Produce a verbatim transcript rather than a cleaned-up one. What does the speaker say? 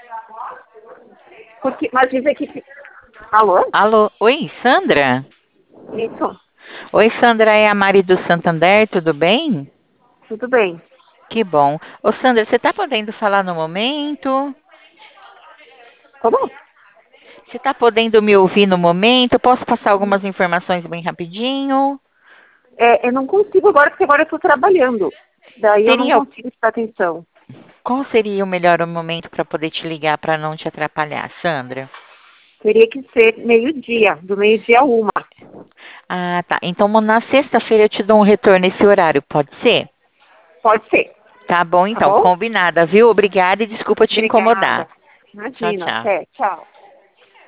Porque, mas dizer que... Alô? Alô, oi, Sandra? Isso, Oi, Sandra, é a Mari do Santander, tudo bem? tudo bem. Que bom. Ô, Sandra, você está podendo falar no momento? Como? Você está podendo me ouvir no momento? Posso passar Hum. algumas informações bem rapidinho? É, eu não consigo agora, porque agora eu estou trabalhando. Daí eu não Seria, consigo prestar atenção. qual seria o melhor momento para poder te ligar para não te atrapalhar, Sandra? Teria que ser meio-dia, do meio-dia a uma. Ah, tá. Então, na sexta-feira eu te dou um retorno nesse horário, pode ser? Pode ser, Tá bom, tá então, bom? combinada, viu? Obrigada e desculpa te incomodar. Obrigada. Tchau, Imagina, tchau. até, tchau.